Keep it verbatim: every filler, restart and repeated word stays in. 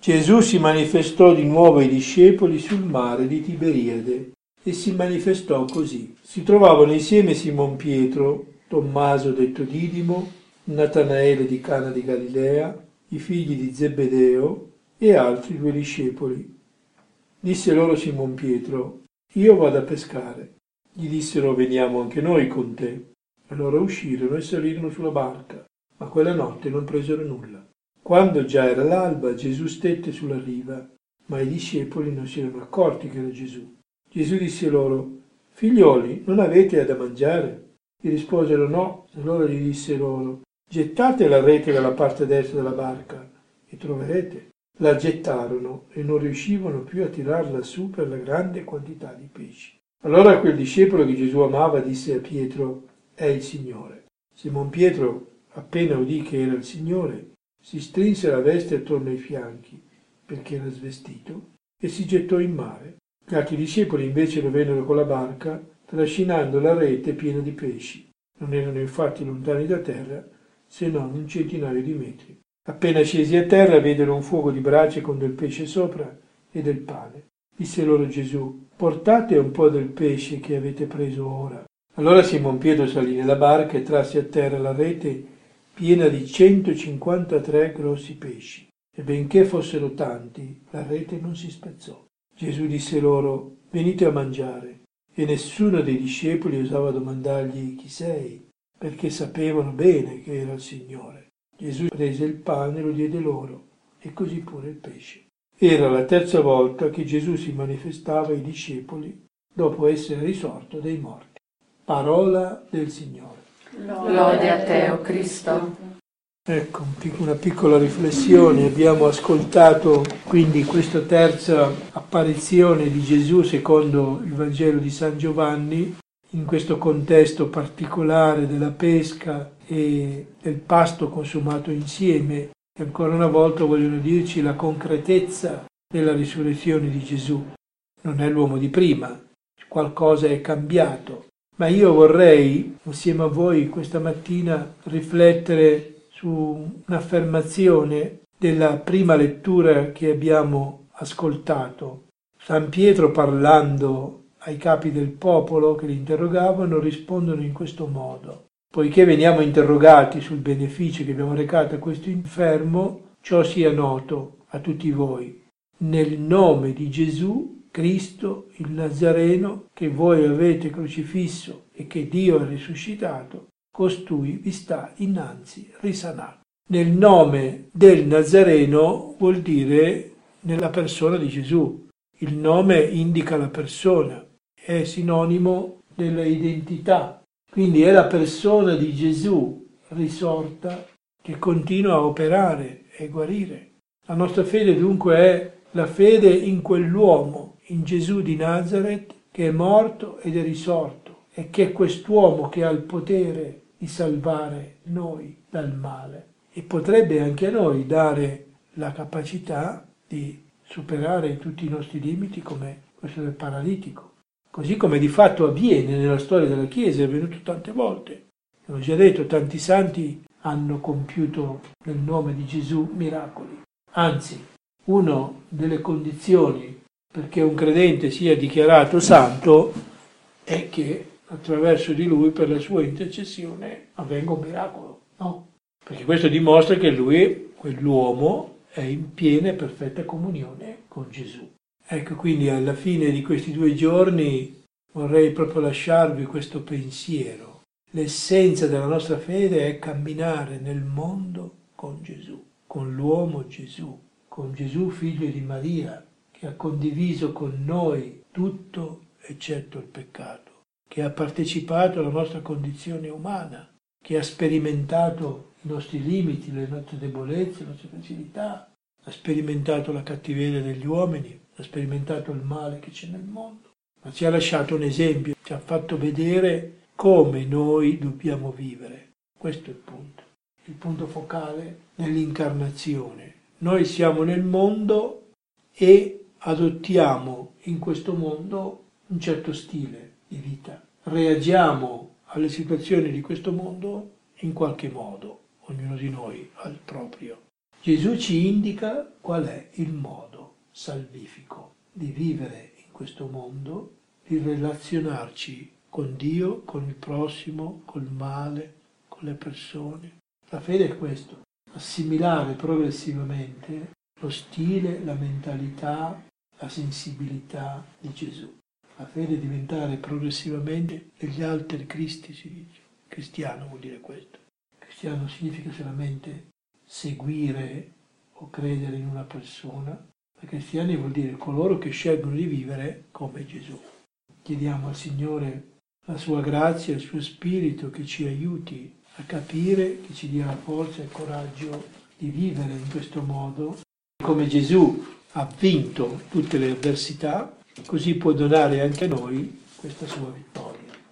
Gesù si manifestò di nuovo ai discepoli sul mare di Tiberiade e si manifestò così. Si trovavano insieme Simon Pietro, Tommaso detto Didimo, Natanaele di Cana di Galilea, i figli di Zebedeo e altri due discepoli. Disse loro Simon Pietro: io vado a pescare. Gli dissero: veniamo anche noi con te. Allora uscirono e salirono sulla barca, ma quella notte non presero nulla. Quando già era l'alba, Gesù stette sulla riva, ma i discepoli non si erano accorti che era Gesù. Gesù disse loro: figlioli, non avete da mangiare? Gli risposero: no. Allora gli disse loro: gettate la rete dalla parte destra della barca e troverete. La gettarono e non riuscivano più a tirarla su per la grande quantità di pesci. Allora quel discepolo che Gesù amava disse a Pietro: è il Signore. Simon Pietro, appena udì che era il Signore, si strinse la veste attorno ai fianchi, perché era svestito, e si gettò in mare. Gli altri discepoli invece lo vennero con la barca, trascinando la rete piena di pesci. Non erano infatti lontani da terra, se non un centinaio di metri. Appena scesi a terra, videro un fuoco di brace con del pesce sopra e del pane. Disse loro Gesù: portate un po' del pesce che avete preso ora. Allora Simon Pietro salì nella barca e trasse a terra la rete piena di centocinquantatré grossi pesci, e benché fossero tanti, la rete non si spezzò. Gesù disse loro: venite a mangiare. E nessuno dei discepoli osava domandargli: chi sei? Perché sapevano bene che era il Signore. Gesù prese il pane e lo diede loro, e così pure il pesce. Era la terza volta che Gesù si manifestava ai discepoli dopo essere risorto dai morti. Parola del Signore. Lode a te, o Cristo. Ecco, una piccola riflessione. Abbiamo ascoltato quindi questa terza apparizione di Gesù secondo il Vangelo di San Giovanni, in questo contesto particolare della pesca e del pasto consumato insieme, che ancora una volta vogliono dirci la concretezza della risurrezione di Gesù. Non è l'uomo di prima, qualcosa è cambiato. Ma io vorrei, insieme a voi questa mattina, riflettere su un'affermazione della prima lettura che abbiamo ascoltato. San Pietro, parlando ai capi del popolo che li interrogavano, rispondono in questo modo: poiché veniamo interrogati sul beneficio che abbiamo recato a questo infermo, ciò sia noto a tutti voi. Nel nome di Gesù Cristo, il Nazareno, che voi avete crocifisso e che Dio ha risuscitato, costui vi sta innanzi risanato. Nel nome del Nazareno vuol dire nella persona di Gesù. Il nome indica la persona, è sinonimo della identità. Quindi è la persona di Gesù risorta che continua a operare e guarire. La nostra fede dunque è la fede in quell'uomo, in Gesù di Nazaret, che è morto ed è risorto, e che è quest'uomo che ha il potere di salvare noi dal male e potrebbe anche a noi dare la capacità di superare tutti i nostri limiti, come questo del paralitico. Così come di fatto avviene nella storia della Chiesa, è avvenuto tante volte. Ho già detto, tanti santi hanno compiuto nel nome di Gesù miracoli. Anzi, una delle condizioni perché un credente sia dichiarato santo è che attraverso di lui, per la sua intercessione, avvenga un miracolo, no? Perché questo dimostra che lui, quell'uomo, è in piena e perfetta comunione con Gesù. Ecco, quindi alla fine di questi due giorni vorrei proprio lasciarvi questo pensiero. L'essenza della nostra fede è camminare nel mondo con Gesù, con l'uomo Gesù, con Gesù figlio di Maria, che ha condiviso con noi tutto eccetto il peccato, che ha partecipato alla nostra condizione umana, che ha sperimentato i nostri limiti, le nostre debolezze, le nostre fragilità, ha sperimentato la cattiveria degli uomini, ha sperimentato il male che c'è nel mondo, ma ci ha lasciato un esempio, ci ha fatto vedere come noi dobbiamo vivere. Questo è il punto, il punto focale nell'incarnazione. Noi siamo nel mondo e adottiamo in questo mondo un certo stile di vita. Reagiamo alle situazioni di questo mondo in qualche modo, ognuno di noi al proprio. Gesù ci indica qual è il modo salvifico di vivere in questo mondo, di relazionarci con Dio, con il prossimo, col male, con le persone. La fede è questo, assimilare progressivamente lo stile, la mentalità, la sensibilità di Gesù. La fede è diventare progressivamente degli altri Cristi, si dice. Cristiano vuol dire questo. Cristiano significa solamente seguire o credere in una persona, ma cristiani vuol dire coloro che scelgono di vivere come Gesù. Chiediamo al Signore la sua grazia, il suo spirito che ci aiuti a capire, che ci dia la forza e il coraggio di vivere in questo modo. Come Gesù ha vinto tutte le avversità, così può donare anche a noi questa sua vittoria.